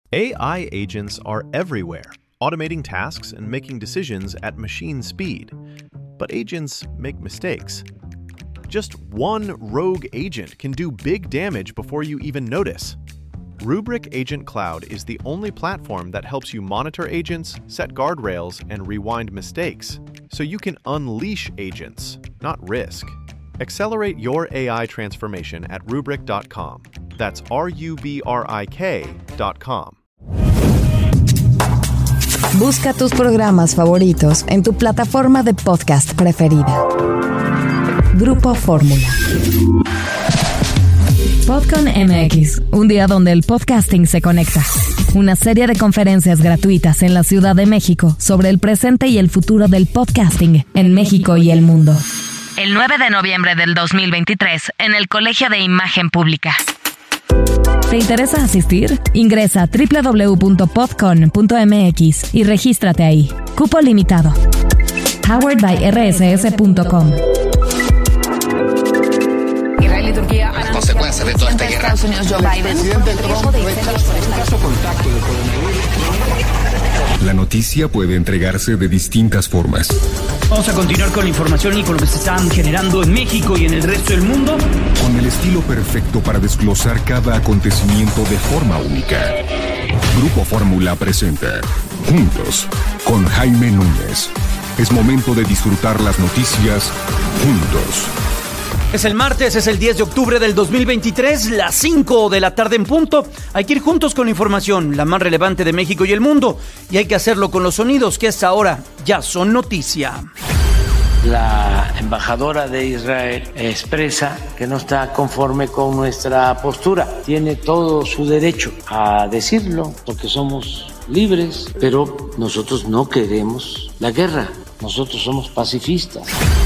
AI agents are everywhere, automating tasks and making decisions at machine speed. But agents make mistakes. Just one rogue agent can do big damage before you even notice. Rubrik Agent Cloud is the only platform that helps you monitor agents, set guardrails, and rewind mistakes, so you can unleash agents, not risk. Accelerate your AI transformation at Rubrik.com. That's RUBRIK.com. Busca tus programas favoritos en tu plataforma de podcast preferida. Grupo Fórmula. Podcon MX, un día donde el podcasting se conecta. Una serie de conferencias gratuitas en la Ciudad de México sobre el presente y el futuro del podcasting en México y el mundo. El 9 de noviembre del 2023 en el Colegio de Imagen Pública. ¿Te interesa asistir? Ingresa a www.podcon.mx y regístrate ahí. Cupo limitado. Powered by rss.com. Israel y Turquía las consecuencias de toda esta guerra. Estados Unidos, Joe Biden. Presidente Trump rechaza contacto del coronavirus. La noticia puede entregarse de distintas formas. Vamos a continuar con la información y con lo que se están generando en México y en el resto del mundo. Con el estilo perfecto para desglosar cada acontecimiento de forma única. Grupo Fórmula presenta Juntos con Jaime Núñez. Es momento de disfrutar las noticias juntos. Es el martes, es el 10 de octubre del 2023, las 5 de la tarde en punto. Hay que ir juntos con la información, la más relevante de México y el mundo. Y hay que hacerlo con los sonidos que hasta ahora ya son noticia. La embajadora de Israel expresa que no está conforme con nuestra postura. Tiene todo su derecho a decirlo porque somos libres, pero nosotros no queremos la guerra. Nosotros somos pacifistas.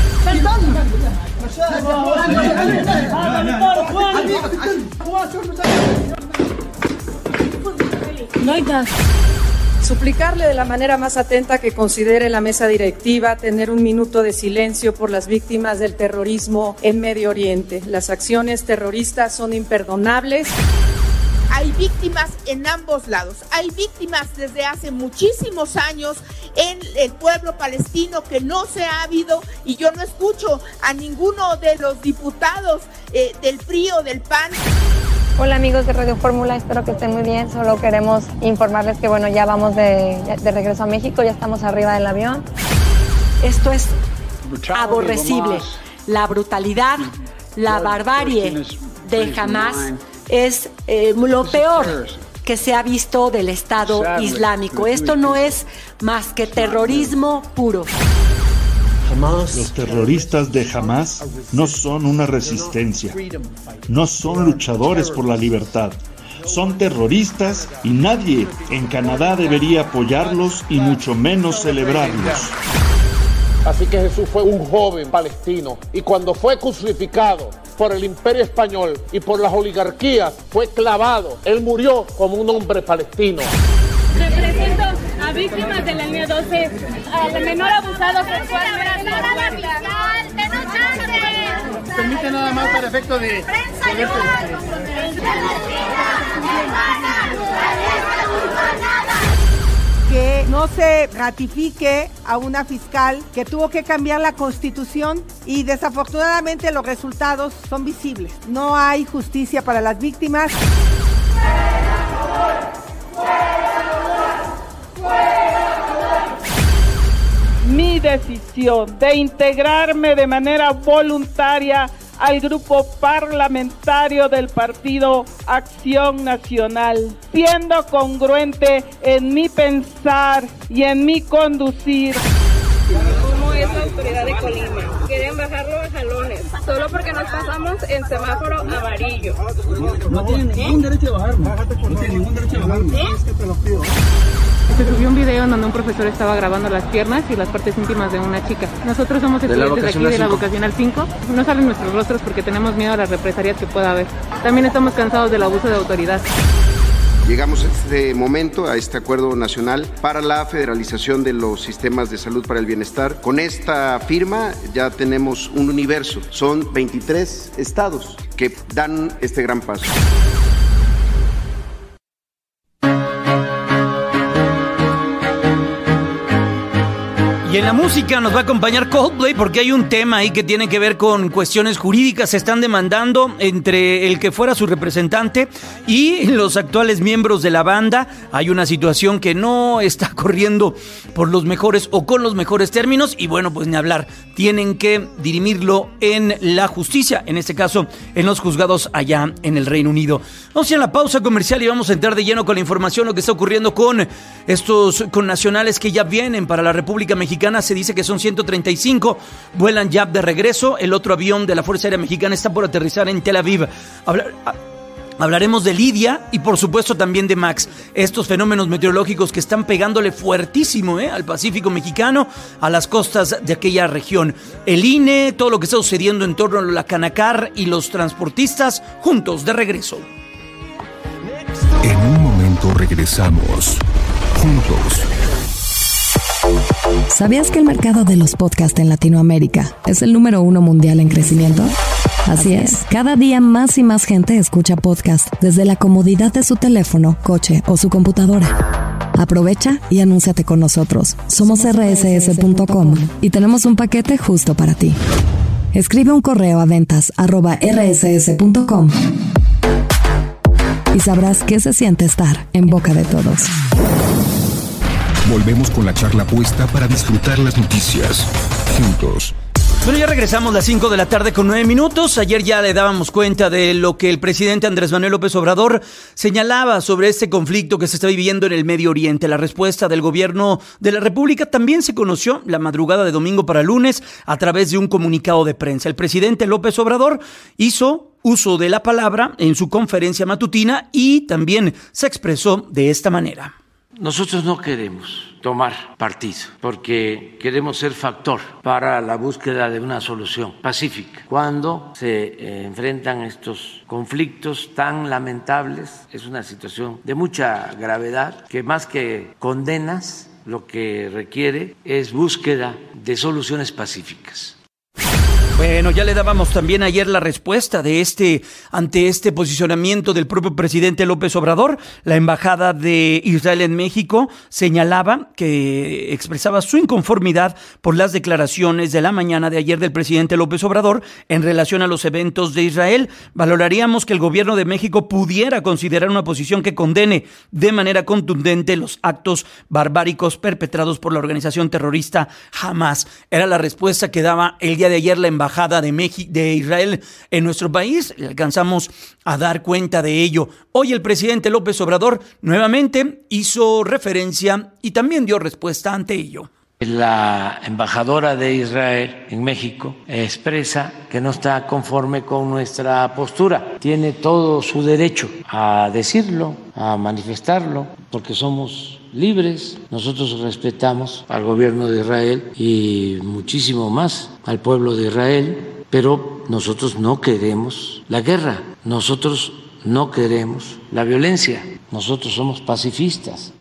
Suplicarle de la manera más atenta que considere la mesa directiva tener un minuto de silencio por las víctimas del terrorismo en Medio Oriente. Las acciones terroristas son imperdonables. Hay víctimas en ambos lados. Hay víctimas desde hace muchísimos años en el pueblo palestino que no se ha habido, y yo no escucho a ninguno de los diputados del PRI o del PAN. Hola amigos de Radio Fórmula, espero que estén muy bien. Solo queremos informarles que ya vamos de regreso a México, ya estamos arriba del avión. Esto es aborrecible. La brutalidad, la barbarie de Hamás es lo peor que se ha visto del Estado Islámico. Esto no es más que terrorismo puro. Los terroristas de Hamás no son una resistencia, no son luchadores por la libertad, son terroristas y nadie en Canadá debería apoyarlos y mucho menos celebrarlos. Así que Jesús fue un joven palestino y cuando fue crucificado por el Imperio Español y por las oligarquías, fue clavado. Él murió como un hombre palestino. Represento a víctimas de la línea 12, al menor abusado sexualmente. Permite nada más para efecto de... Que no se ratifique a una fiscal que tuvo que cambiar la Constitución y desafortunadamente los resultados son visibles. No hay justicia para las víctimas. Mi decisión de integrarme de manera voluntaria al grupo parlamentario del Partido Acción Nacional, siendo congruente en mi pensar y en mi conducir. ¿Cómo es la autoridad de Colima? Quieren bajarlo a jalones, solo porque nos pasamos en semáforo amarillo. No tienen ningún derecho de bajarlo. No tienen ningún derecho de bajarlo. Es que te lo pido. Se subió un video en donde un profesor estaba grabando las piernas y las partes íntimas de una chica. Nosotros somos estudiantes de aquí de la Vocacional 5. No salen nuestros rostros porque tenemos miedo a las represalias que pueda haber. También estamos cansados del abuso de autoridad. Llegamos a este momento, a este acuerdo nacional para la federalización de los sistemas de salud para el bienestar. Con esta firma ya tenemos un universo. Son 23 estados que dan este gran paso. Y en la música nos va a acompañar Coldplay porque hay un tema ahí que tiene que ver con cuestiones jurídicas. Se están demandando entre el que fuera su representante y los actuales miembros de la banda. Hay una situación que no está corriendo por los mejores o con los mejores términos y bueno, pues ni hablar. Tienen que dirimirlo en la justicia, en este caso en los juzgados allá en el Reino Unido. Vamos a ir a la pausa comercial y vamos a entrar de lleno con la información, lo que está ocurriendo con estos connacionales que ya vienen para la República Mexicana. Se dice que son 135, vuelan ya de regreso. El otro avión de la Fuerza Aérea Mexicana está por aterrizar en Tel Aviv. Hablaremos de Lidia y por supuesto también de Max. Estos fenómenos meteorológicos que están pegándole fuertísimo al Pacífico mexicano, a las costas de aquella región. El INE, todo lo que está sucediendo en torno a la Canacar y los transportistas, juntos de regreso. En un momento regresamos, juntos. ¿Sabías que el mercado de los podcasts en Latinoamérica es el número 1 mundial en crecimiento? Así es, cada día más y más gente escucha podcast desde la comodidad de su teléfono, coche o su computadora. Aprovecha y anúnciate con nosotros. Somos rss.com y tenemos un paquete justo para ti. Escribe un correo a ventas@rss.com y sabrás qué se siente estar en boca de todos. Volvemos con la charla puesta para disfrutar las noticias juntos. Bueno, ya regresamos las 5 de la tarde con 9 minutos. Ayer ya le dábamos cuenta de lo que el presidente Andrés Manuel López Obrador señalaba sobre este conflicto que se está viviendo en el Medio Oriente. La respuesta del gobierno de la República también se conoció la madrugada de domingo para lunes a través de un comunicado de prensa. El presidente López Obrador hizo uso de la palabra en su conferencia matutina y también se expresó de esta manera. Nosotros no queremos tomar partido porque queremos ser factor para la búsqueda de una solución pacífica. Cuando se enfrentan estos conflictos tan lamentables, es una situación de mucha gravedad que más que condenas, lo que requiere es búsqueda de soluciones pacíficas. Bueno, ya le dábamos también ayer la respuesta de ante este posicionamiento del propio presidente López Obrador. La embajada de Israel en México señalaba que expresaba su inconformidad por las declaraciones de la mañana de ayer del presidente López Obrador en relación a los eventos de Israel. Valoraríamos que el gobierno de México pudiera considerar una posición que condene de manera contundente los actos barbáricos perpetrados por la organización terrorista Hamas. Era la respuesta que daba el día de ayer la embajada de Israel en nuestro país. Le alcanzamos a dar cuenta de ello. Hoy el presidente López Obrador nuevamente hizo referencia y también dio respuesta ante ello. La embajadora de Israel en México expresa que no está conforme con nuestra postura. Tiene todo su derecho a decirlo, a manifestarlo, porque somos libres. Nosotros respetamos al gobierno de Israel y muchísimo más al pueblo de Israel, pero nosotros no queremos la guerra, nosotros no queremos la violencia, nosotros somos pacifistas.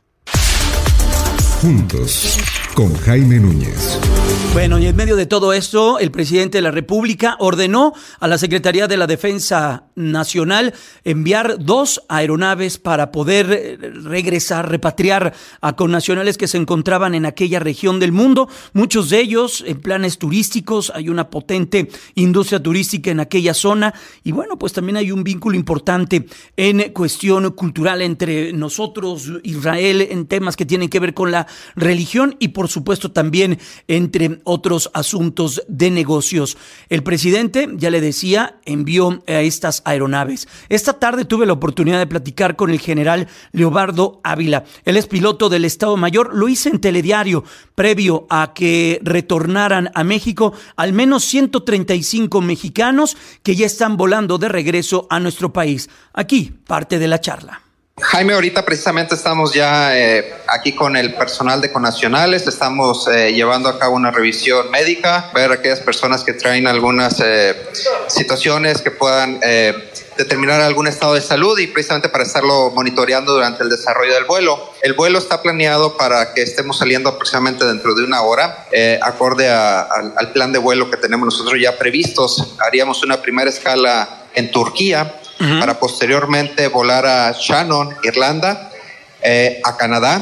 Juntos, con Jaime Núñez. Bueno, y en medio de todo esto, el presidente de la República ordenó a la Secretaría de la Defensa Nacional enviar 2 aeronaves para poder regresar, repatriar a connacionales que se encontraban en aquella región del mundo, muchos de ellos en planes turísticos. Hay una potente industria turística en aquella zona y bueno, pues también hay un vínculo importante en cuestión cultural entre nosotros, Israel, en temas que tienen que ver con la religión y por supuesto también entre otros asuntos de negocios. El presidente, ya le decía, envió a estas aeronaves. Esta tarde tuve la oportunidad de platicar con el general Leobardo Ávila. Él es piloto del Estado Mayor. Lo hice en Telediario, previo a que retornaran a México al menos 135 mexicanos que ya están volando de regreso a nuestro país. Aquí, parte de la charla. Jaime, ahorita precisamente estamos ya aquí con el personal de connacionales, estamos llevando a cabo una revisión médica, ver a aquellas personas que traen algunas situaciones que puedan determinar algún estado de salud y precisamente para estarlo monitoreando durante el desarrollo del vuelo. El vuelo está planeado para que estemos saliendo aproximadamente dentro de 1 hora, acorde al plan de vuelo que tenemos nosotros ya previstos. Haríamos una primera escala en Turquía, para posteriormente volar a Shannon, Irlanda, a Canadá.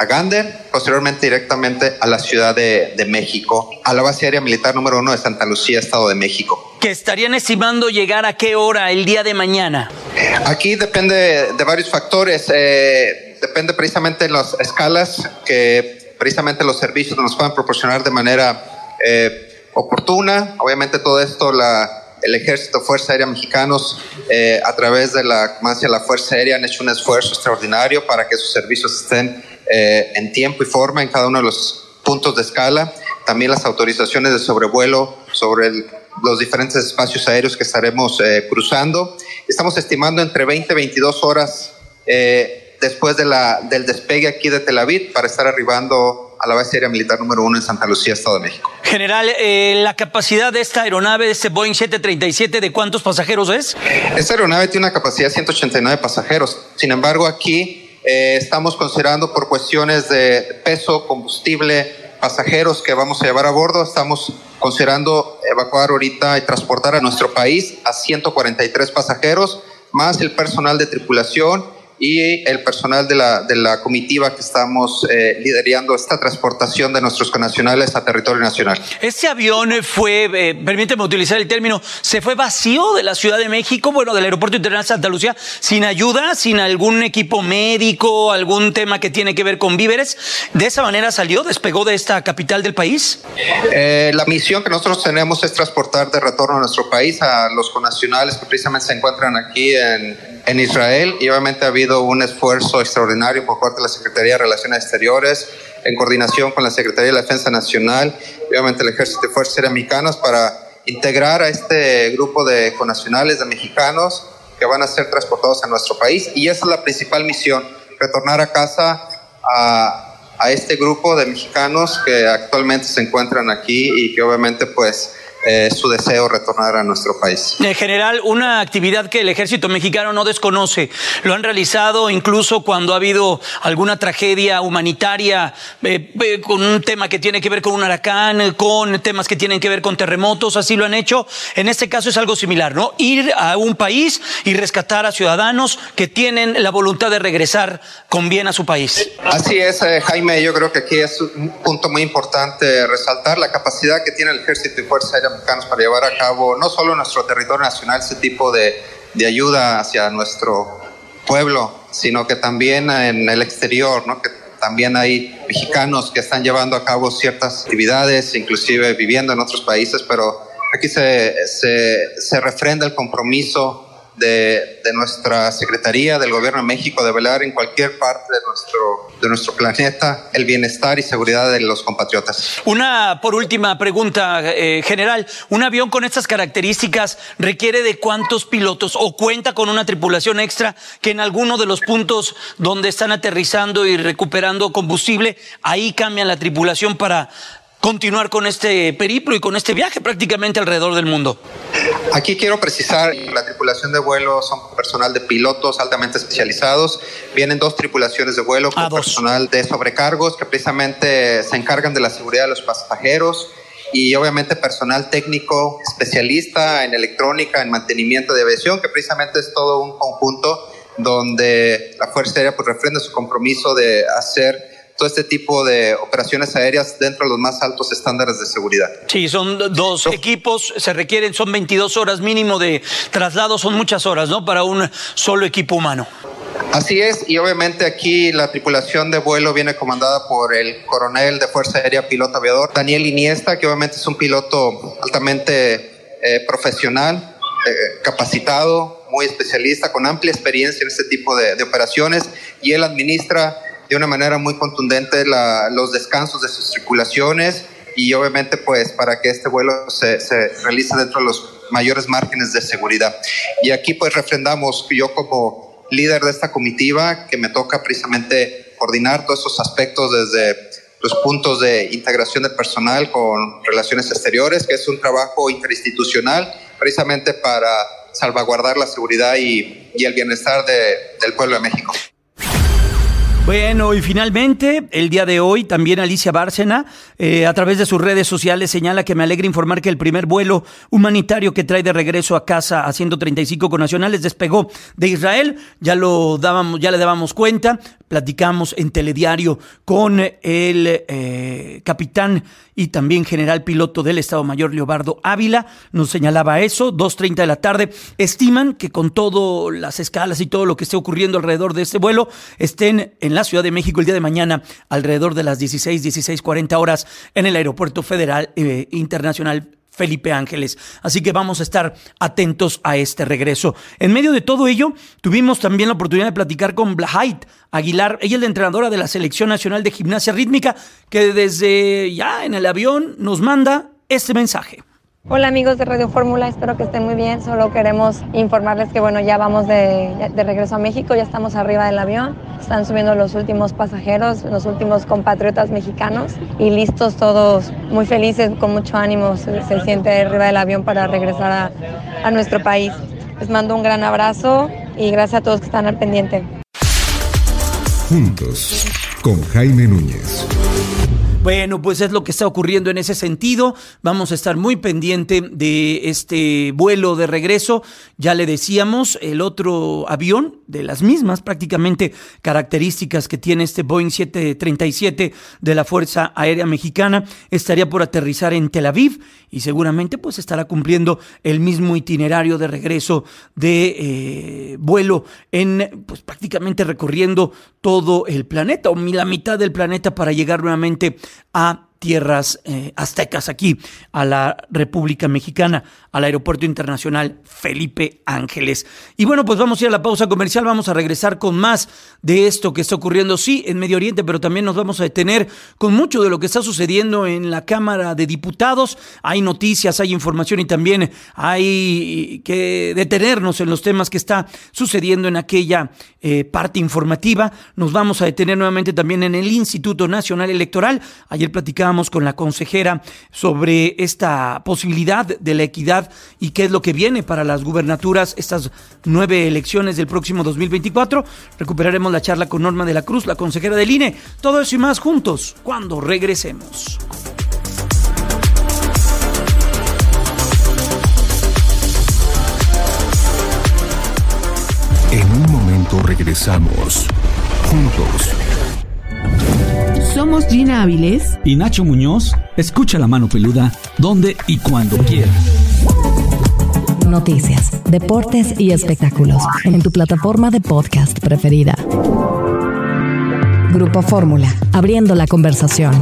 a Gander, posteriormente directamente a la Ciudad de México, a la base aérea militar número 1 de Santa Lucía, Estado de México. ¿Que estarían estimando llegar a qué hora el día de mañana? Aquí depende de varios factores, depende precisamente de las escalas que precisamente los servicios nos puedan proporcionar de manera oportuna. Obviamente todo esto el Ejército, Fuerza Aérea Mexicanos, a través de la Comandancia de la Fuerza Aérea, han hecho un esfuerzo extraordinario para que sus servicios estén en tiempo y forma en cada uno de los puntos de escala. También las autorizaciones de sobrevuelo sobre los diferentes espacios aéreos que estaremos cruzando. Estamos estimando entre 20 y 22 horas después del despegue aquí de Tel Aviv para estar arribando a la base aérea militar número 1 en Santa Lucía, Estado de México. General, la capacidad de esta aeronave, de este Boeing 737, ¿de cuántos pasajeros es? Esta aeronave tiene una capacidad de 189 pasajeros. Sin embargo, aquí estamos considerando por cuestiones de peso, combustible, pasajeros que vamos a llevar a bordo, estamos considerando evacuar ahorita y transportar a nuestro país a 143 pasajeros, más el personal de tripulación y el personal de la comitiva que estamos liderando esta transportación de nuestros connacionales a territorio nacional. Este avión fue, permíteme utilizar el término, se fue vacío de la Ciudad de México, bueno, del Aeropuerto Internacional Santa Lucía, sin ayuda, sin algún equipo médico, algún tema que tiene que ver con víveres. ¿De esa manera despegó de esta capital del país? La misión que nosotros tenemos es transportar de retorno a nuestro país a los connacionales que precisamente se encuentran aquí en Israel, y obviamente ha habido un esfuerzo extraordinario por parte de la Secretaría de Relaciones Exteriores en coordinación con la Secretaría de la Defensa Nacional y obviamente el Ejército y Fuerzas Aéreas Mexicanas para integrar a este grupo de connacionales, de mexicanos que van a ser transportados a nuestro país, y esa es la principal misión, retornar a casa a este grupo de mexicanos que actualmente se encuentran aquí y que obviamente pues su deseo retornar a nuestro país. En general, una actividad que el ejército mexicano no desconoce. Lo han realizado incluso cuando ha habido alguna tragedia humanitaria con un tema que tiene que ver con un huracán, con temas que tienen que ver con terremotos, así lo han hecho. En este caso es algo similar, ¿no? Ir a un país y rescatar a ciudadanos que tienen la voluntad de regresar con bien a su país. Así es, Jaime, yo creo que aquí es un punto muy importante resaltar la capacidad que tiene el Ejército y Fuerza Aérea Mexicanos para llevar a cabo no solo en nuestro territorio nacional ese tipo de ayuda hacia nuestro pueblo, sino que también en el exterior, ¿no? Que también hay mexicanos que están llevando a cabo ciertas actividades, inclusive viviendo en otros países, pero aquí se refrenda el compromiso de nuestra Secretaría del Gobierno de México de velar en cualquier parte de nuestro planeta el bienestar y seguridad de los compatriotas. Por última pregunta, general, ¿un avión con estas características requiere de cuántos pilotos o cuenta con una tripulación extra que en alguno de los puntos donde están aterrizando y recuperando combustible, ahí cambian la tripulación para continuar con este periplo y con este viaje prácticamente alrededor del mundo? Aquí quiero precisar, la tripulación de vuelo son personal de pilotos altamente especializados. Vienen 2 tripulaciones de vuelo con personal de sobrecargos que precisamente se encargan de la seguridad de los pasajeros, y obviamente personal técnico especialista en electrónica, en mantenimiento de aviación, que precisamente es todo un conjunto donde la Fuerza Aérea pues refrenda su compromiso de hacer todo este tipo de operaciones aéreas dentro de los más altos estándares de seguridad. Sí, son 2 equipos, son 22 horas mínimo de traslado, son muchas horas, ¿no? Para un solo equipo humano. Así es, y obviamente aquí la tripulación de vuelo viene comandada por el coronel de Fuerza Aérea, piloto aviador, Daniel Iniesta, que obviamente es un piloto altamente profesional, capacitado, muy especialista, con amplia experiencia en este tipo de operaciones, y él administra de una manera muy contundente los descansos de sus tripulaciones, y obviamente pues para que este vuelo se realice dentro de los mayores márgenes de seguridad. Y aquí pues refrendamos, yo como líder de esta comitiva, que me toca precisamente coordinar todos esos aspectos desde los puntos de integración del personal con relaciones exteriores, que es un trabajo interinstitucional precisamente para salvaguardar la seguridad y el bienestar del pueblo de México. Bueno, y finalmente, el día de hoy, también Alicia Bárcena, a través de sus redes sociales, señala que me alegra informar que el primer vuelo humanitario que trae de regreso a casa a 135 connacionales despegó de Israel. Ya le dábamos cuenta, platicamos en Telediario con el capitán y también general piloto del Estado Mayor, Leobardo Ávila. Nos señalaba eso, 2:30 de la tarde. Estiman que con todas las escalas y todo lo que esté ocurriendo alrededor de este vuelo, estén en la Ciudad de México el día de mañana alrededor de las 16:40 horas en el Aeropuerto Federal Internacional Felipe Ángeles. Así que vamos a estar atentos a este regreso. En medio de todo ello, tuvimos también la oportunidad de platicar con Blahait Aguilar. Ella es la entrenadora de la Selección Nacional de Gimnasia Rítmica, que desde ya en el avión nos manda este mensaje. Hola amigos de Radio Fórmula, espero que estén muy bien. Solo queremos informarles que ya vamos de regreso a México, ya estamos arriba del avión. Están subiendo los últimos pasajeros, los últimos compatriotas mexicanos y listos todos, muy felices, con mucho ánimo. Se siente arriba del avión para regresar a nuestro país. Les mando un gran abrazo y gracias a todos que están al pendiente. Juntos, con Jaime Núñez. Bueno, pues es lo que está ocurriendo en ese sentido. Vamos a estar muy pendiente de este vuelo de regreso. Ya le decíamos, el otro avión de las mismas prácticamente características que tiene este Boeing 737 de la Fuerza Aérea Mexicana estaría por aterrizar en Tel Aviv y seguramente pues estará cumpliendo el mismo itinerario de regreso de vuelo en pues prácticamente recorriendo todo el planeta o la mitad del planeta para llegar nuevamente a tierras aztecas, aquí a la República Mexicana, al Aeropuerto Internacional Felipe Ángeles. Y bueno, pues vamos a ir a la pausa comercial, vamos a regresar con más de esto que está ocurriendo, sí, en Medio Oriente, pero también nos vamos a detener con mucho de lo que está sucediendo en la Cámara de Diputados. Hay noticias, hay información y también hay que detenernos en los temas que está sucediendo en aquella parte informativa. Nos vamos a detener nuevamente también en el Instituto Nacional Electoral. Ayer platicábamos con la consejera sobre esta posibilidad de la equidad y qué es lo que viene para las gubernaturas, estas 9 elecciones del próximo 2024. Recuperaremos la charla con Norma de la Cruz, la consejera del INE. Todo eso y más juntos cuando regresemos. En un momento regresamos. Juntos. Somos Gina Áviles y Nacho Muñoz. Escucha La Mano Peluda donde y cuando quieras. Noticias, deportes y espectáculos en tu plataforma de podcast preferida. Grupo Fórmula, abriendo la conversación.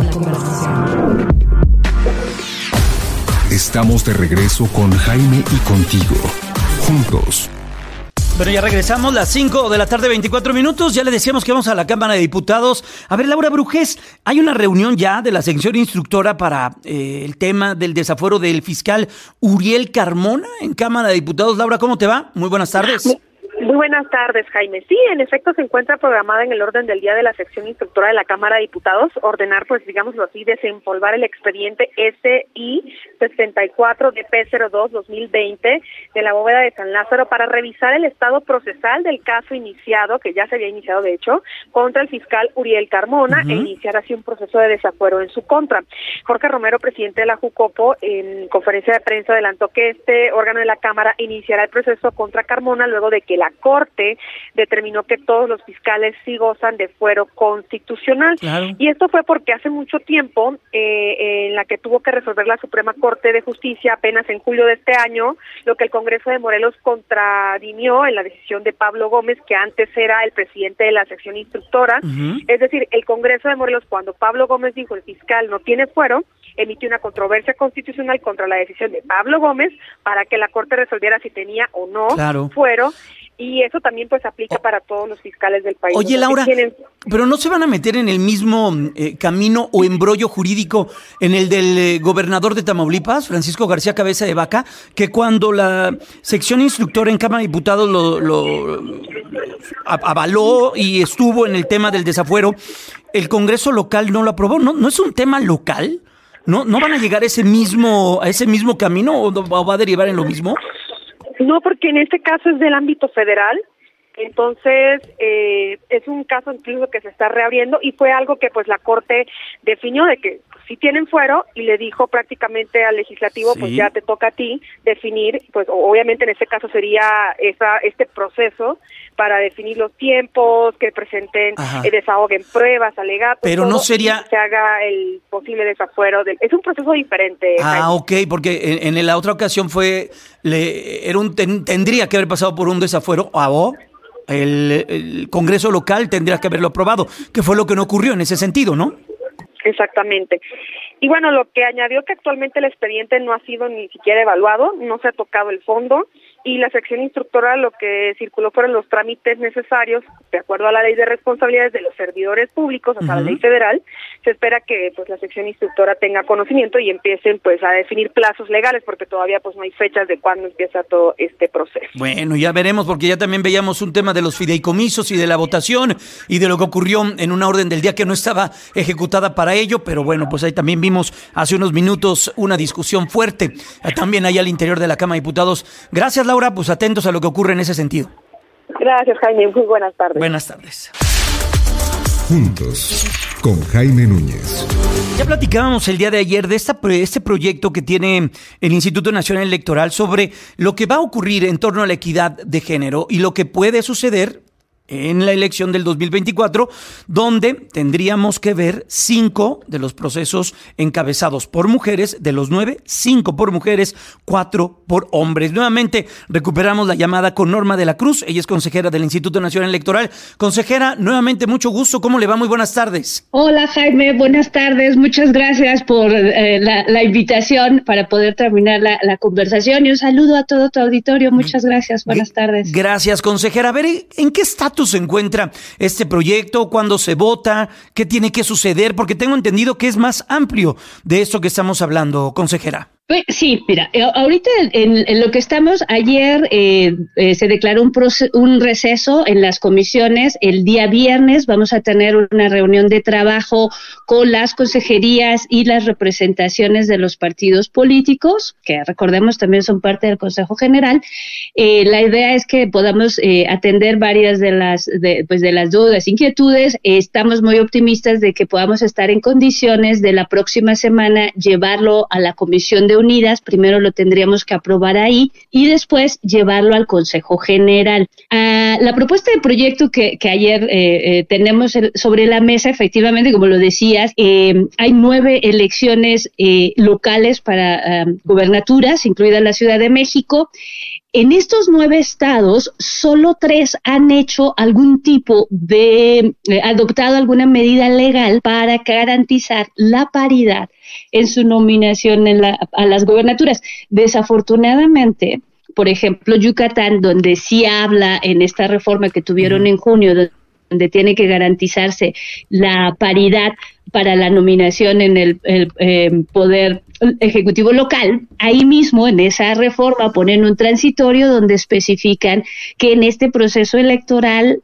Estamos de regreso con Jaime y contigo. Juntos. Bueno, ya regresamos, las 5 de la tarde, 24 minutos. Ya le decíamos que vamos a la Cámara de Diputados. A ver, Laura Brujés, hay una reunión ya de la sección instructora para el tema del desafuero del fiscal Uriel Carmona en Cámara de Diputados. Laura, ¿cómo te va? Muy buenas tardes. Muy buenas tardes, Jaime. Sí, en efecto se encuentra programada en el orden del día de la sección instructora de la Cámara de Diputados ordenar, pues digámoslo así, desempolvar el expediente SI 64-DP02-2020 de la bóveda de San Lázaro para revisar el estado procesal del caso iniciado, que ya se había iniciado de hecho, contra el fiscal Uriel Carmona e iniciar así un proceso de desafuero en su contra. Jorge Romero, presidente de la Jucopo, en conferencia de prensa adelantó que este órgano de la Cámara iniciará el proceso contra Carmona luego de que la Corte determinó que todos los fiscales sí gozan de fuero constitucional. Claro. Y esto fue porque hace mucho tiempo, en la que tuvo que resolver la Suprema Corte de Justicia apenas en julio de este año, lo que el Congreso de Morelos contravinió en la decisión de Pablo Gómez, que antes era el presidente de la sección instructora. Es decir, el Congreso de Morelos, cuando Pablo Gómez dijo el fiscal no tiene fuero, emitió una controversia constitucional contra la decisión de Pablo Gómez para que la Corte resolviera si tenía o no fuero. Y eso también pues aplica para todos los fiscales del país. Oye, Laura, pero ¿no se van a meter en el mismo camino o embrollo jurídico en el del gobernador de Tamaulipas, Francisco García Cabeza de Vaca, que cuando la sección instructora en Cámara de Diputados lo avaló y estuvo en el tema del desafuero, el Congreso local no lo aprobó? ¿No es un tema local? ¿No van a llegar a ese mismo camino o va a derivar en lo mismo? No, porque en este caso es del ámbito federal. Entonces, es un caso incluso que se está reabriendo y fue algo que pues la Corte definió de que si tienen fuero y le dijo prácticamente al legislativo, pues ya te toca a ti definir, pues obviamente en este caso sería este proceso para definir los tiempos, que presenten, desahoguen pruebas, alegatos. Pero no sería... se haga el posible desafuero. Es un proceso diferente. Ok, porque en la otra ocasión tendría que haber pasado por un desafuero o el Congreso local tendría que haberlo aprobado, que fue lo que no ocurrió en ese sentido, ¿no? Exactamente. Y bueno, lo que añadió que actualmente el expediente no ha sido ni siquiera evaluado, no se ha tocado el fondo, y la sección instructora lo que circuló fueron los trámites necesarios, de acuerdo a la ley de responsabilidades de los servidores públicos, o sea, la ley federal. Se espera que pues la sección instructora tenga conocimiento y empiecen pues a definir plazos legales, porque todavía pues no hay fechas de cuándo empieza todo este proceso. Bueno, ya veremos, porque ya también veíamos un tema de los fideicomisos y de la votación y de lo que ocurrió en una orden del día que no estaba ejecutada para ello, pero bueno, pues ahí también vimos hace unos minutos una discusión fuerte también ahí al interior de la Cámara de Diputados. Gracias, Laura, pues atentos a lo que ocurre en ese sentido. Gracias, Jaime, muy buenas tardes. Buenas tardes. Juntos, con Jaime Núñez. Ya platicábamos el día de ayer de este proyecto que tiene el Instituto Nacional Electoral sobre lo que va a ocurrir en torno a la equidad de género y lo que puede suceder en la elección del 2024, donde tendríamos que ver 5 de los procesos encabezados por mujeres, de los 9, 5 por mujeres, 4 por hombres. Nuevamente recuperamos la llamada con Norma de la Cruz, ella es consejera del Instituto Nacional Electoral. Consejera, nuevamente mucho gusto, ¿cómo le va? Muy buenas tardes. Hola Jaime, buenas tardes, muchas gracias por la invitación para poder terminar la conversación y un saludo a todo tu auditorio, muchas gracias, buenas tardes. Gracias, consejera. A ver, ¿en qué estatus se encuentra este proyecto? ¿Cuándo se vota? ¿Qué tiene que suceder? Porque tengo entendido que es más amplio de esto que estamos hablando, consejera. Sí, mira, ahorita en lo que estamos, ayer se declaró un receso en las comisiones. El día viernes vamos a tener una reunión de trabajo con las consejerías y las representaciones de los partidos políticos, que recordemos también son parte del Consejo General. La idea es que podamos atender varias de las dudas, inquietudes. Estamos muy optimistas de que podamos estar en condiciones de la próxima semana llevarlo a la Comisión de Unidas. Primero lo tendríamos que aprobar ahí y después llevarlo al Consejo General. La propuesta de proyecto que ayer tenemos sobre la mesa, efectivamente, como lo decías, hay 9 elecciones locales para gubernaturas, incluida la Ciudad de México. En estos 9 estados, solo 3 han hecho algún tipo de, adoptado alguna medida legal para garantizar la paridad en su nominación a las gubernaturas. Desafortunadamente, por ejemplo, Yucatán, donde sí habla en esta reforma que tuvieron en junio, donde tiene que garantizarse la paridad para la nominación en el Poder Ejecutivo local, ahí mismo en esa reforma ponen un transitorio donde especifican que en este proceso electoral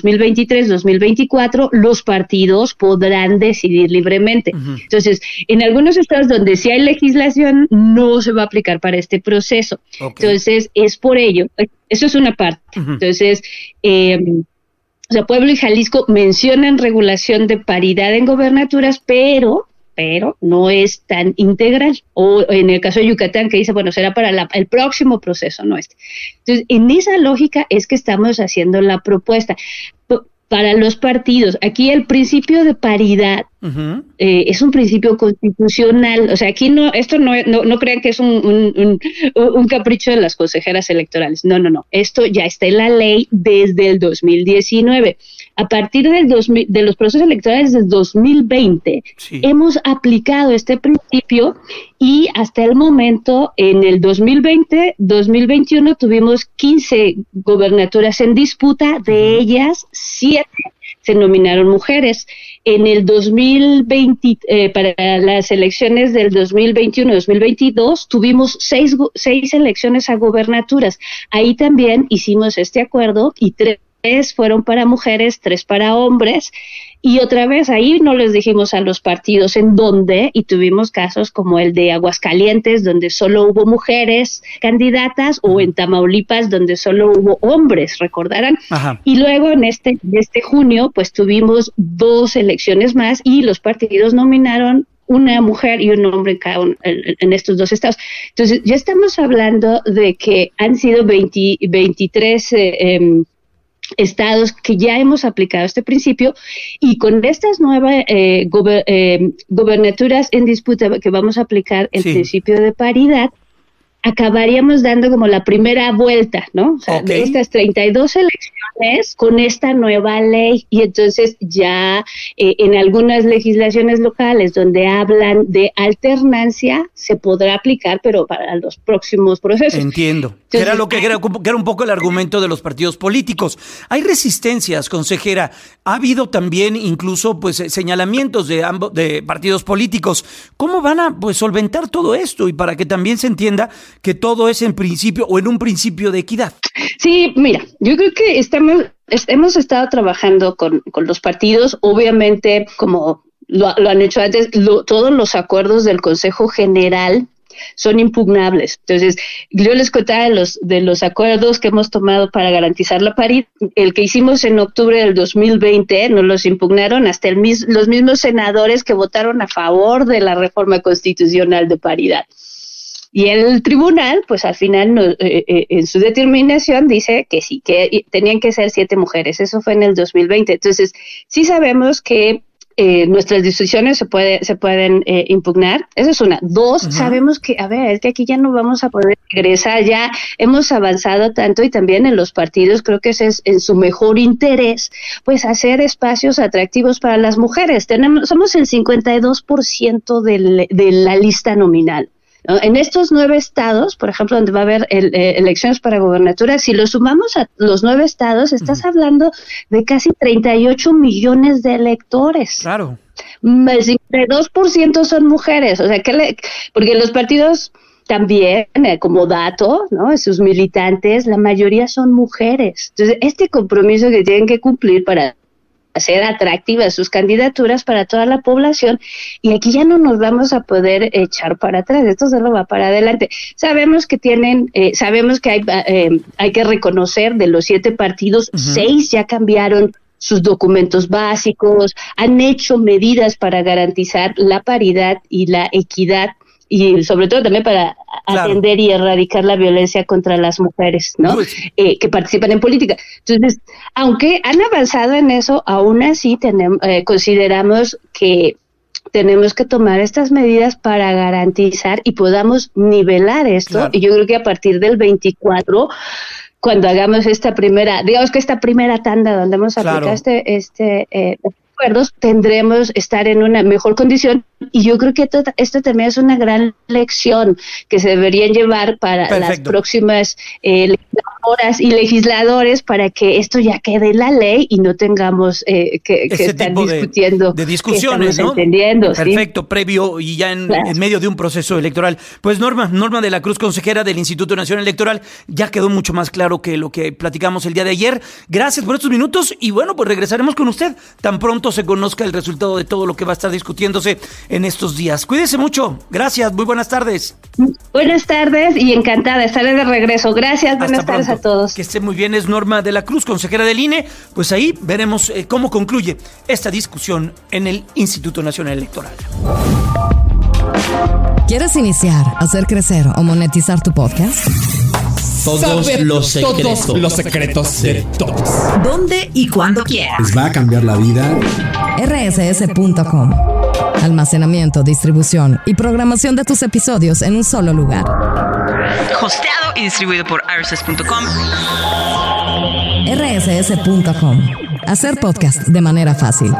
2023-2024 los partidos podrán decidir libremente. Entonces, en algunos estados donde sí hay legislación, no se va a aplicar para este proceso. Entonces, es por ello, eso es una parte. Entonces, o sea, Puebla y Jalisco mencionan regulación de paridad en gobernaturas, pero no es tan integral. O en el caso de Yucatán, que dice, bueno, será para el próximo proceso, no este. Entonces, en esa lógica es que estamos haciendo la propuesta. Para los partidos, aquí el principio de paridad es un principio constitucional. O sea, aquí esto no crean que es un capricho de las consejeras electorales. No. Esto ya está en la ley desde el 2019. A partir de los procesos electorales del 2020, hemos aplicado este principio y hasta el momento, en el 2020-2021, tuvimos 15 gobernaturas en disputa, de ellas 7 se nominaron mujeres. En el 2020, para las elecciones del 2021-2022, tuvimos 6 elecciones a gobernaturas. Ahí también hicimos este acuerdo y 3 fueron para mujeres, 3 para hombres, Y otra vez ahí no les dijimos a los partidos en dónde, y tuvimos casos como el de Aguascalientes, donde solo hubo mujeres candidatas, o en Tamaulipas, donde solo hubo hombres, recordarán. Ajá. Y luego en este junio, pues tuvimos 2 elecciones más y los partidos nominaron una mujer y un hombre en cada uno, en estos 2 estados. Entonces, ya estamos hablando de que han sido 23 estados que ya hemos aplicado este principio, y con estas nuevas gobernaturas en disputa que vamos a aplicar el principio de paridad, acabaríamos dando como la primera vuelta, ¿no? O sea, de estas 32 elecciones con esta nueva ley, y entonces ya en algunas legislaciones locales donde hablan de alternancia se podrá aplicar, pero para los próximos procesos. Entiendo. Entonces, era un poco el argumento de los partidos políticos. Hay resistencias, consejera. Ha habido también incluso pues señalamientos de partidos políticos. ¿Cómo van a solventar todo esto? Y para que también se entienda que todo es en principio o en un principio de equidad. Sí, mira, yo creo que hemos estado trabajando con los partidos, obviamente, como lo han hecho antes, todos los acuerdos del Consejo General son impugnables. Entonces, yo les contaba de los acuerdos que hemos tomado para garantizar la paridad. El que hicimos en octubre del 2020 nos los impugnaron hasta los mismos senadores que votaron a favor de la reforma constitucional de paridad. Y el tribunal, pues al final, en su determinación dice que sí, que tenían que ser 7 mujeres. Eso fue en el 2020. Entonces, sí sabemos que nuestras decisiones se pueden impugnar. Eso es una. 2, sabemos que, es que aquí ya no vamos a poder regresar. Ya hemos avanzado tanto, y también en los partidos creo que ese es en su mejor interés, pues hacer espacios atractivos para las mujeres. Somos el 52% de la lista nominal, ¿no? En estos 9 estados, por ejemplo, donde va a haber elecciones para gobernatura, si lo sumamos a los 9 estados, estás hablando de casi 38 millones de electores. Claro. El 52% son mujeres, o sea, porque los partidos también, como dato, ¿no? Sus militantes, la mayoría son mujeres. Entonces, este compromiso que tienen que cumplir para hacer atractivas sus candidaturas para toda la población, y aquí ya no nos vamos a poder echar para atrás, esto se lo va para adelante. Sabemos que hay que reconocer de los 7 partidos, 6 ya cambiaron sus documentos básicos, han hecho medidas para garantizar la paridad y la equidad, y sobre todo también para atender y erradicar la violencia contra las mujeres, ¿no? Que participan en política. Entonces, aunque han avanzado en eso, aún así consideramos que tenemos que tomar estas medidas para garantizar y podamos nivelar esto. Claro. Y yo creo que a partir del 24, cuando hagamos esta primera tanda donde hemos aplicado acuerdos, tendremos estar en una mejor condición, y yo creo que esto también es una gran lección que se deberían llevar para las próximas legisladoras y legisladores, para que esto ya quede en la ley y no tengamos que estar discutiendo de discusiones, ¿no? Entendiendo, perfecto, previo y ya en medio de un proceso electoral. Pues Norma de la Cruz, consejera del Instituto Nacional Electoral, ya quedó mucho más claro que lo que platicamos el día de ayer. Gracias por estos minutos, y bueno, pues regresaremos con usted tan pronto se conozca el resultado de todo lo que va a estar discutiéndose en estos días. Cuídese mucho. Gracias. Muy buenas tardes. Buenas tardes, y encantada. Estaré de regreso. Gracias. Buenas tardes a todos. Que esté muy bien. Es Norma de la Cruz, consejera del INE. Pues ahí veremos cómo concluye esta discusión en el Instituto Nacional Electoral. ¿Quieres iniciar, hacer crecer o monetizar tu podcast? Todos los secretos de todos. ¿Dónde y cuándo quieras? Les va a cambiar la vida. rss.com. Almacenamiento, distribución y programación de tus episodios en un solo lugar. Hosteado y distribuido por rss.com. rss.com. Hacer podcast de manera fácil.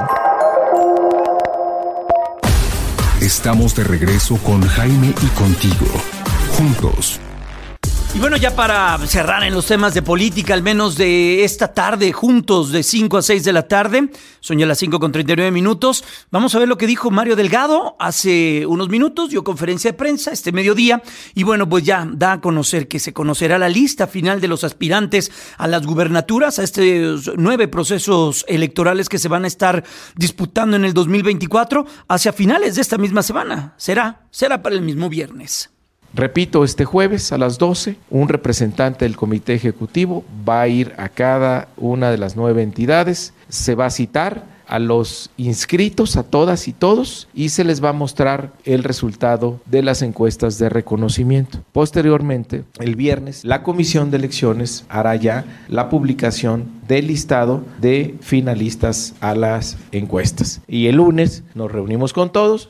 Estamos de regreso con Jaime y contigo. Juntos. Y bueno, ya para cerrar en los temas de política, al menos de esta tarde, juntos de 5 a 6 de la tarde, son ya las 5:39, vamos a ver lo que dijo Mario Delgado hace unos minutos, dio conferencia de prensa este mediodía, y bueno, pues ya da a conocer que se conocerá la lista final de los aspirantes a las gubernaturas, a estos 9 procesos electorales que se van a estar disputando en el 2024, hacia finales de esta misma semana. Será para el mismo viernes. Repito, este jueves a las 12, un representante del Comité Ejecutivo va a ir a cada una de las 9 entidades, se va a citar a los inscritos, a todas y todos, y se les va a mostrar el resultado de las encuestas de reconocimiento. Posteriormente, el viernes, la Comisión de Elecciones hará ya la publicación del listado de finalistas a las encuestas. Y el lunes nos reunimos con todos.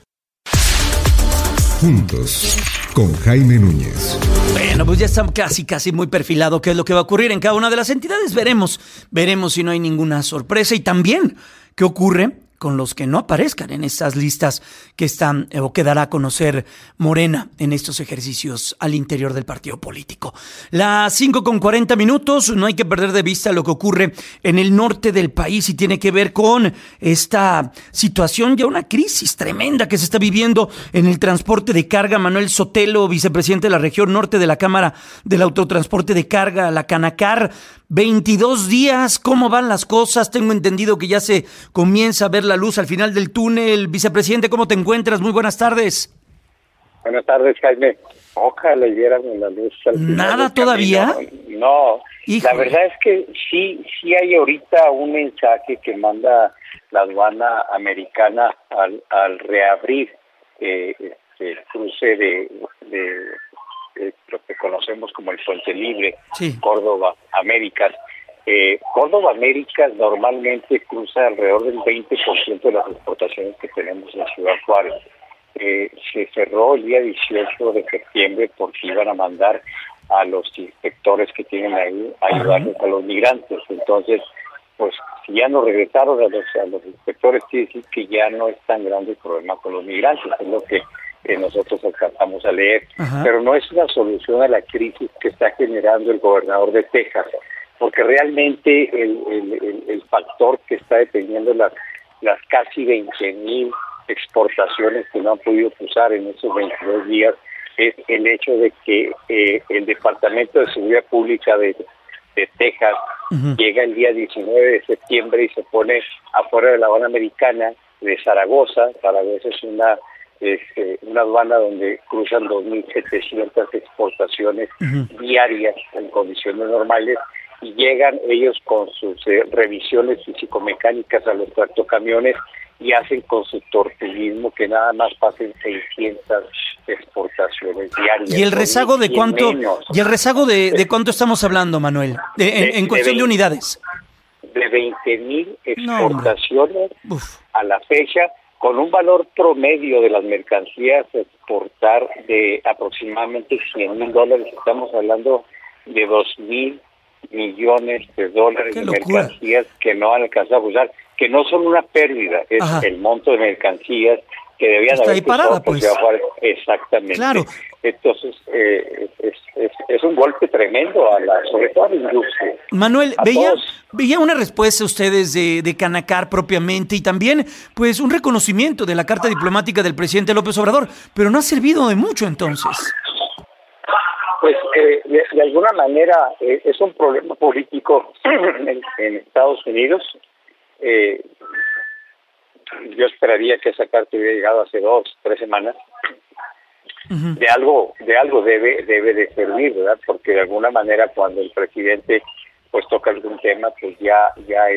Juntos, con Jaime Núñez. Bueno, pues ya está casi muy perfilado qué es lo que va a ocurrir en cada una de las entidades. Veremos si no hay ninguna sorpresa, y también qué ocurre con los que no aparezcan en estas listas que están o que dará a conocer Morena en estos ejercicios al interior del partido político. Las 5:40, no hay que perder de vista lo que ocurre en el norte del país y tiene que ver con esta situación, ya una crisis tremenda que se está viviendo en el transporte de carga. Manuel Sotelo, vicepresidente de la región norte de la Cámara del Autotransporte de Carga, la Canacar, 22 días, ¿cómo van las cosas? Tengo entendido que ya se comienza a ver la luz al final del túnel. Vicepresidente, ¿cómo te encuentras? Muy buenas tardes. Buenas tardes, Jaime. Ojalá vieran la luz al final. ¿Nada todavía? No, Híjole. La verdad es que sí hay ahorita un mensaje que manda la aduana americana al reabrir el cruce de lo que conocemos como el Puente Libre, sí. Córdoba Américas. Córdoba Américas normalmente cruza alrededor del 20% de las exportaciones que tenemos en Ciudad Juárez. Se cerró el día 18 de septiembre porque iban a mandar a los inspectores que tienen ahí a ayudarles a los migrantes. Entonces, pues si ya no regresaron a los inspectores, quiere decir que ya no es tan grande el problema con los migrantes, es lo que nosotros alcanzamos a leer. Pero no es una solución a la crisis que está generando el gobernador de Texas, porque realmente el factor que está deteniendo las casi 20,000 exportaciones que no han podido cruzar en esos 22 días es el hecho de que el Departamento de Seguridad Pública de Texas llega el día 19 de septiembre y se pone afuera de la aduana americana de Zaragoza. Zaragoza es una aduana donde cruzan 2,700 exportaciones diarias en condiciones normales, y llegan ellos con sus revisiones físico-mecánicas a los tractocamiones y hacen consultorismo que nada más pasen 600 exportaciones diarias. ¿Y el rezago de cuánto? ¿Y el rezago de cuánto estamos hablando, Manuel? En cuestión de unidades. De 20,000 exportaciones a la fecha, con un valor promedio de las mercancías a exportar de aproximadamente $100,000. Estamos hablando de 2,000 millones de dólares de mercancías que no han alcanzado a usar, que no son una pérdida, es el monto de mercancías que debían haber ahí parada, pues. Exactamente. Claro. Entonces, es un golpe tremendo sobre todo a la industria. Manuel, veía una respuesta a ustedes de Canacar propiamente, y también pues un reconocimiento de la carta diplomática del presidente López Obrador, pero no ha servido de mucho entonces. Pues de alguna manera es un problema político en Estados Unidos. Yo esperaría que esa carta hubiera llegado hace 2-3 semanas. De algo debe de servir, ¿verdad? Porque de alguna manera cuando el presidente pues toca algún tema, pues ya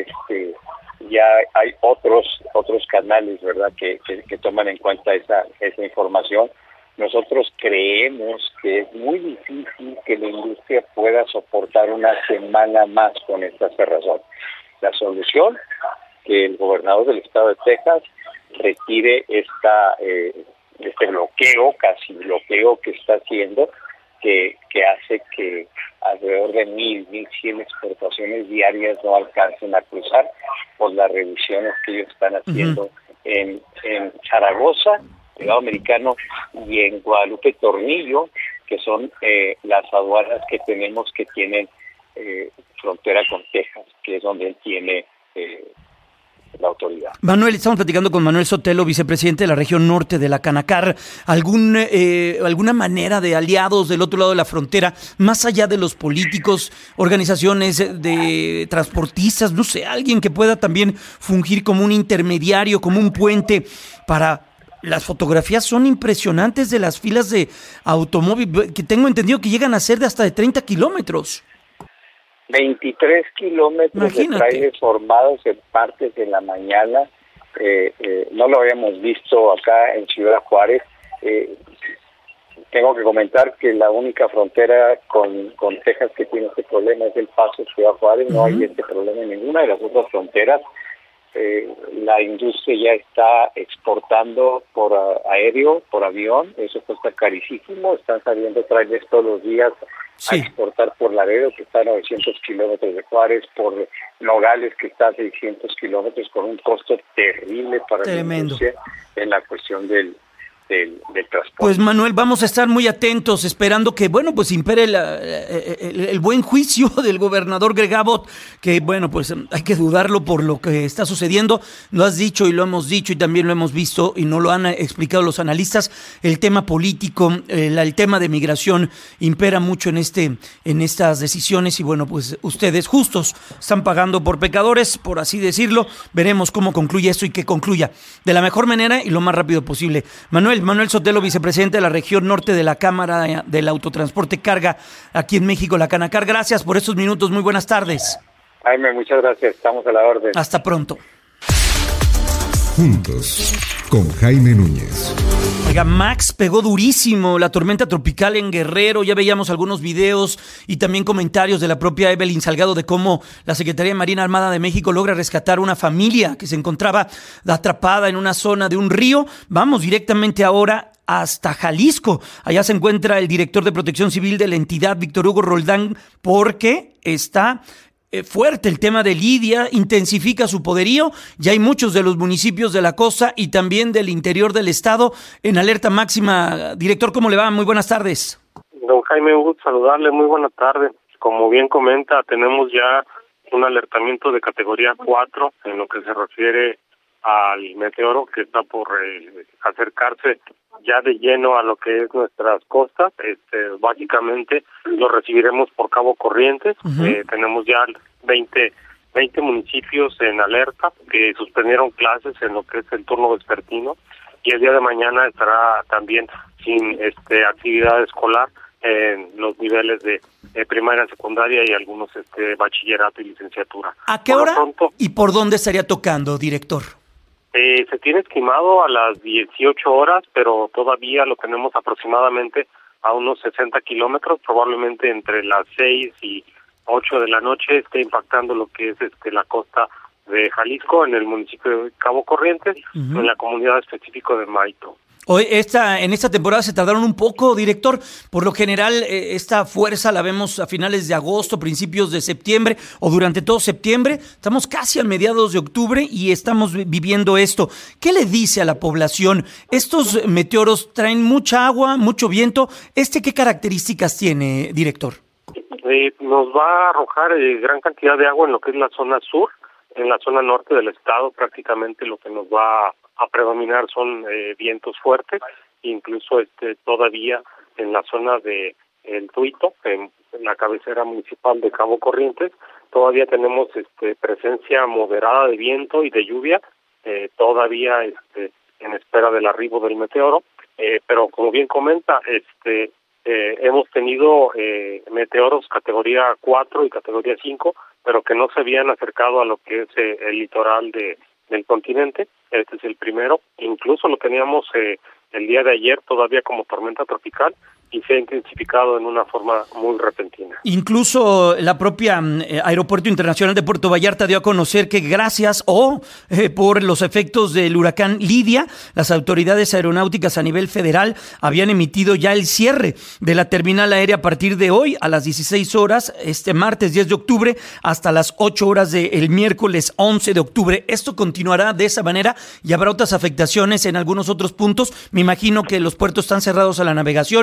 hay otros canales, ¿verdad? Que toman en cuenta esa información. Nosotros creemos que es muy difícil que la industria pueda soportar una semana más con esta cerrazón. La solución, que el gobernador del estado de Texas retire este casi bloqueo que está haciendo, que hace que alrededor de 1,100 exportaciones diarias no alcancen a cruzar por las revisiones que ellos están haciendo en Zaragoza, el lado americano, y en Guadalupe Tornillo, que son las aduanas que tenemos que tienen frontera con Texas, que es donde él tiene la autoridad. Manuel, estamos platicando con Manuel Sotelo, vicepresidente de la región norte de la Canacar. ¿Alguna manera de aliados del otro lado de la frontera, más allá de los políticos, organizaciones de transportistas, no sé, alguien que pueda también fungir como un intermediario, como un puente para... Las fotografías son impresionantes de las filas de automóvil, que tengo entendido que llegan a ser de hasta de 30 kilómetros. 23 kilómetros de trailers formados en partes de la mañana. No lo habíamos visto acá en Ciudad Juárez. Tengo que comentar que la única frontera con Texas que tiene este problema es El Paso, Ciudad Juárez. No hay este problema en ninguna de las otras fronteras. La industria ya está exportando por aéreo, por avión, eso cuesta carísimo. Están saliendo trailers todos los días a exportar por Laredo, que está a 900 kilómetros de Juárez, por Nogales, que está a 600 kilómetros, con un costo terrible para la industria en la cuestión del transporte. Pues Manuel, vamos a estar muy atentos, esperando que, bueno, pues impere el buen juicio del gobernador Greg Abbott, que, bueno, pues hay que dudarlo por lo que está sucediendo. Lo has dicho y lo hemos dicho y también lo hemos visto y no lo han explicado los analistas. El tema político, el tema de migración impera mucho en estas decisiones y, bueno, pues ustedes justos están pagando por pecadores, por así decirlo. Veremos cómo concluye esto y que concluya de la mejor manera y lo más rápido posible. Manuel Sotelo, vicepresidente de la región norte de la Cámara del Autotransporte Carga aquí en México, la Canacar. Gracias por estos minutos. Muy buenas tardes. Jaime, muchas gracias. Estamos a la orden. Hasta pronto. Juntos, con Jaime Núñez. Oiga, Max pegó durísimo la tormenta tropical en Guerrero. Ya veíamos algunos videos y también comentarios de la propia Evelyn Salgado de cómo la Secretaría de Marina Armada de México logra rescatar una familia que se encontraba atrapada en una zona de un río. Vamos directamente ahora hasta Jalisco. Allá se encuentra el director de Protección Civil de la entidad, Víctor Hugo Roldán, porque está fuerte el tema de Lidia, intensifica su poderío. Ya hay muchos de los municipios de la costa y también del interior del estado en alerta máxima. Director, ¿cómo le va? Muy buenas tardes. Don Jaime, un gusto saludarle. Muy buena tarde. Como bien comenta, tenemos ya un alertamiento de categoría 4 en lo que se refiere al meteoro que está por acercarse ya de lleno a lo que es nuestras costas. Básicamente lo recibiremos por Cabo Corrientes. Tenemos ya 20 municipios en alerta que suspendieron clases en lo que es el turno vespertino y el día de mañana estará también sin actividad escolar en los niveles de primaria, secundaria y algunos bachillerato y licenciatura. ¿A qué hora y por dónde estaría tocando, director? Se tiene estimado a las 18 horas, pero todavía lo tenemos aproximadamente a unos 60 kilómetros, probablemente entre las 6 y 8 de la noche esté impactando lo que es la costa de Jalisco, en el municipio de Cabo Corrientes, en la comunidad específica de Maito. Hoy en esta temporada se tardaron un poco, director. Por lo general, esta fuerza la vemos a finales de agosto, principios de septiembre o durante todo septiembre. Estamos casi a mediados de octubre y estamos viviendo esto. ¿Qué le dice a la población? Estos meteoros traen mucha agua, mucho viento. ¿Qué características tiene, director? Nos va a arrojar gran cantidad de agua en lo que es la zona sur. En la zona norte del estado prácticamente lo que nos va a predominar son vientos fuertes, incluso todavía en la zona de El Tuito, en la cabecera municipal de Cabo Corrientes, todavía tenemos presencia moderada de viento y de lluvia, todavía en espera del arribo del meteoro, pero como bien comenta, hemos tenido meteoros categoría 4 y categoría 5, pero que no se habían acercado a lo que es el litoral del continente. Este es el primero. Incluso lo teníamos el día de ayer todavía como tormenta tropical y se ha intensificado en una forma muy repentina. Incluso la propia Aeropuerto Internacional de Puerto Vallarta dio a conocer que gracias por los efectos del huracán Lidia, las autoridades aeronáuticas a nivel federal habían emitido ya el cierre de la terminal aérea a partir de hoy a las 16 horas, martes 10 de octubre, hasta las 8 horas del miércoles 11 de octubre. Esto continuará de esa manera y habrá otras afectaciones en algunos otros puntos. Me imagino que los puertos están cerrados a la navegación. En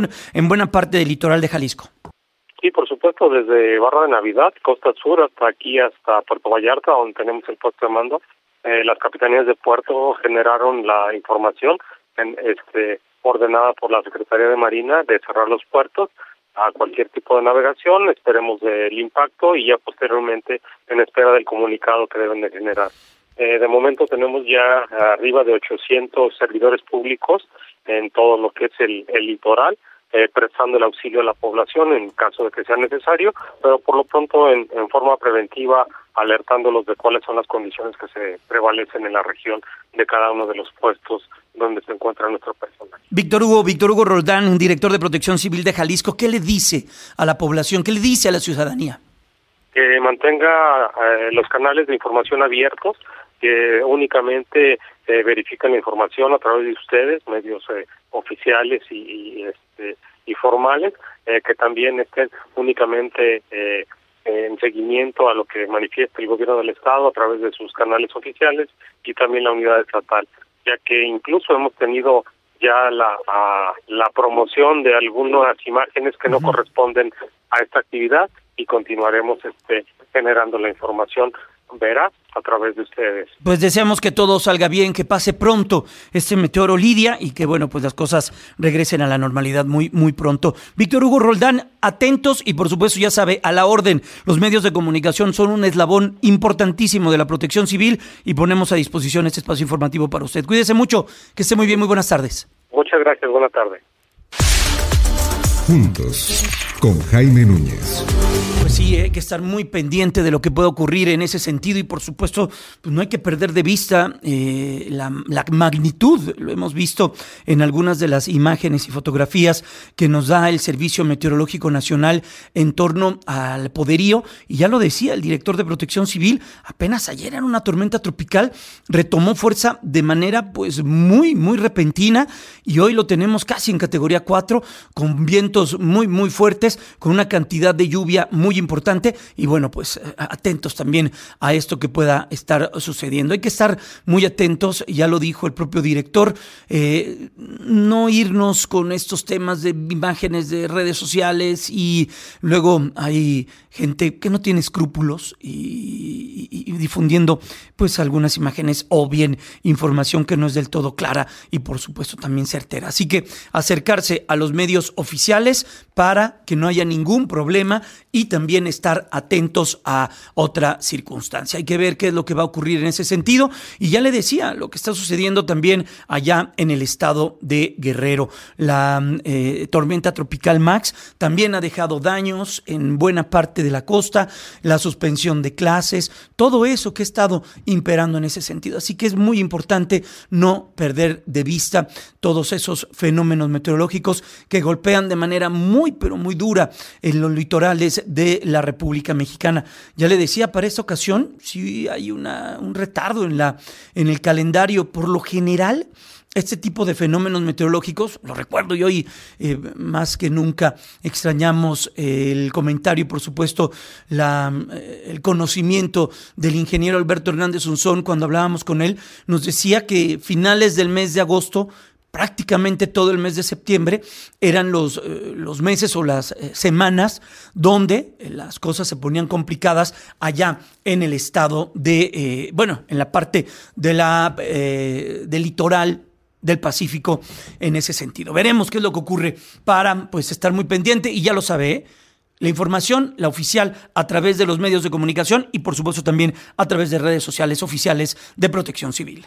en buena parte del litoral de Jalisco. Sí, por supuesto, desde Barra de Navidad, Costa Sur, hasta aquí, hasta Puerto Vallarta, donde tenemos el puesto de mando. Las capitanías de puerto generaron la información ordenada por la Secretaría de Marina de cerrar los puertos a cualquier tipo de navegación. Esperemos el impacto y ya posteriormente en espera del comunicado que deben de generar. De momento tenemos ya arriba de 800 servidores públicos en todo lo que es el litoral, prestando el auxilio a la población en caso de que sea necesario, pero por lo pronto en forma preventiva, alertándolos de cuáles son las condiciones que se prevalecen en la región de cada uno de los puestos donde se encuentra nuestro personal. Víctor Hugo Roldán, director de Protección Civil de Jalisco, ¿qué le dice a la población, qué le dice a la ciudadanía? Que mantenga los canales de información abiertos, que únicamente verifican la información a través de ustedes, medios oficiales y formales, que también estén únicamente en seguimiento a lo que manifiesta el gobierno del estado a través de sus canales oficiales y también la unidad estatal, ya que incluso hemos tenido ya la promoción de algunas imágenes que no corresponden a esta actividad y continuaremos generando la información veraz a través de ustedes. Pues deseamos que todo salga bien, que pase pronto este meteoro Lidia y que pues las cosas regresen a la normalidad muy muy pronto. Víctor Hugo Roldán, atentos y por supuesto ya sabe, a la orden. Los medios de comunicación son un eslabón importantísimo de la protección civil y ponemos a disposición este espacio informativo para usted. Cuídese mucho, que esté muy bien, muy buenas tardes. Muchas gracias, buena tarde. Juntos, con Jaime Núñez. Pues sí, hay que estar muy pendiente de lo que puede ocurrir en ese sentido y por supuesto pues no hay que perder de vista la magnitud. Lo hemos visto en algunas de las imágenes y fotografías que nos da el Servicio Meteorológico Nacional en torno al poderío, y ya lo decía el director de Protección Civil, apenas ayer era una tormenta tropical, retomó fuerza de manera pues muy muy repentina y hoy lo tenemos casi en categoría 4 con vientos muy muy fuertes, con una cantidad de lluvia muy importante y pues atentos también a esto que pueda estar sucediendo. Hay que estar muy atentos, ya lo dijo el propio director, no irnos con estos temas de imágenes de redes sociales y luego hay gente que no tiene escrúpulos y difundiendo pues algunas imágenes o bien información que no es del todo clara y por supuesto también certera. Así que acercarse a los medios oficiales para que no haya ningún problema y también estar atentos a otra circunstancia. Hay que ver qué es lo que va a ocurrir en ese sentido y ya le decía lo que está sucediendo también allá en el estado de Guerrero. La tormenta tropical Max también ha dejado daños en buena parte de la costa, la suspensión de clases, todo eso que ha estado imperando en ese sentido. Así que es muy importante no perder de vista todos esos fenómenos meteorológicos que golpean de manera muy, pero muy dura en los litorales de la República Mexicana. Ya le decía, para esta ocasión sí hay un retardo en el calendario. Por lo general, este tipo de fenómenos meteorológicos, lo recuerdo y hoy más que nunca extrañamos el comentario, por supuesto, el conocimiento del ingeniero Alberto Hernández Unzón. Cuando hablábamos con él, nos decía que finales del mes de agosto, prácticamente todo el mes de septiembre, eran los meses o las semanas donde las cosas se ponían complicadas allá en el estado de, en la parte de del litoral del Pacífico en ese sentido. Veremos qué es lo que ocurre para estar muy pendiente y ya lo sabe, la información, la oficial, a través de los medios de comunicación y por supuesto también a través de redes sociales oficiales de Protección Civil.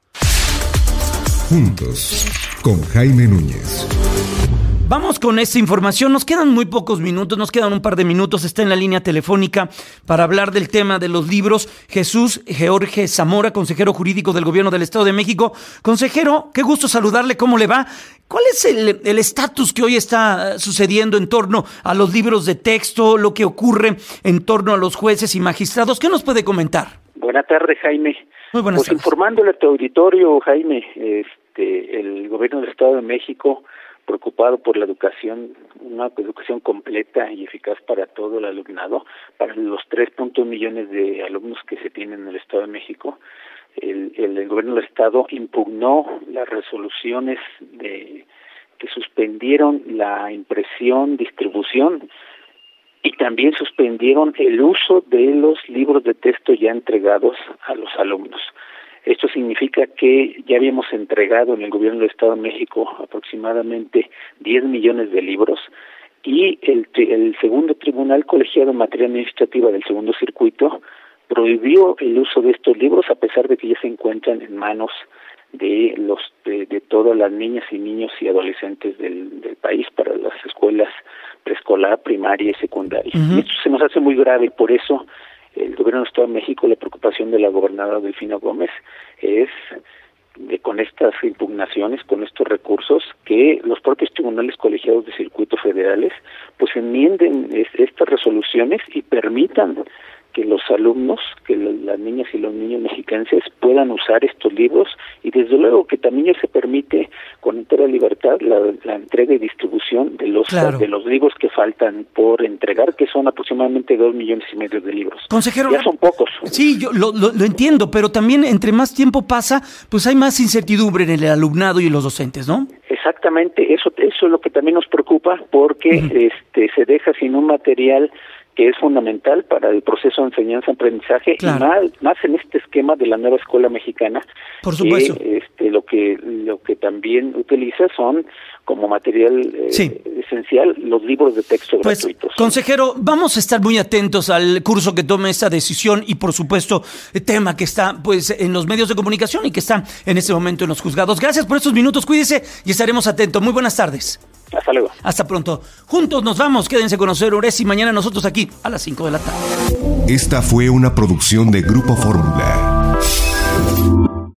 Juntos, con Jaime Núñez. Vamos con esta información, nos quedan muy pocos minutos, nos quedan un par de minutos, está en la línea telefónica para hablar del tema de los libros Jesús George Zamora, consejero jurídico del Gobierno del Estado de México. Consejero, qué gusto saludarle, ¿cómo le va? ¿Cuál es el estatus que hoy está sucediendo en torno a los libros de texto, lo que ocurre en torno a los jueces y magistrados? ¿Qué nos puede comentar? Buenas tardes, Jaime. Muy buenas tardes. Informándole a tu auditorio, Jaime, el Gobierno del Estado de México, preocupado por la educación, una educación completa y eficaz para todo el alumnado, para los 3.1 millones de alumnos que se tienen en el Estado de México, el Gobierno del Estado impugnó las resoluciones que suspendieron la impresión, distribución y también suspendieron el uso de los libros de texto ya entregados a los alumnos. Esto significa que ya habíamos entregado en el gobierno del Estado de México aproximadamente 10 millones de libros y el segundo tribunal colegiado en materia administrativa del segundo circuito prohibió el uso de estos libros a pesar de que ya se encuentran en manos de todas las niñas y niños y adolescentes del país para las escuelas preescolar, primaria y secundaria. Y esto se nos hace muy grave, por eso el gobierno del Estado de México, la preocupación de la gobernadora Delfina Gómez es con estas impugnaciones, con estos recursos, que los propios tribunales colegiados de circuito federales pues enmienden estas resoluciones y permitan que los alumnos, que las niñas y los niños mexicanos puedan usar estos libros y desde luego que también se permite con entera libertad la entrega y distribución de los libros que faltan por entregar, que son aproximadamente 2,5 millones de libros. Consejero, ya son pocos. Sí, yo lo entiendo, pero también entre más tiempo pasa, pues hay más incertidumbre en el alumnado y en los docentes, ¿no? Exactamente, eso es lo que también nos preocupa porque se deja sin un material que es fundamental para el proceso de enseñanza-aprendizaje, claro. Y más en este esquema de la nueva escuela mexicana. Por supuesto. Lo que también utiliza son como material esencial los libros de texto gratuitos. Consejero, vamos a estar muy atentos al curso que tome esta decisión y por supuesto el tema que está pues en los medios de comunicación y que está en este momento en los juzgados. Gracias por estos minutos, cuídese y estaremos atentos. Muy buenas tardes. Hasta luego. Hasta pronto. Juntos nos vamos. Quédense con nosotros y mañana nosotros aquí a las 5 de la tarde. Esta fue una producción de Grupo Fórmula.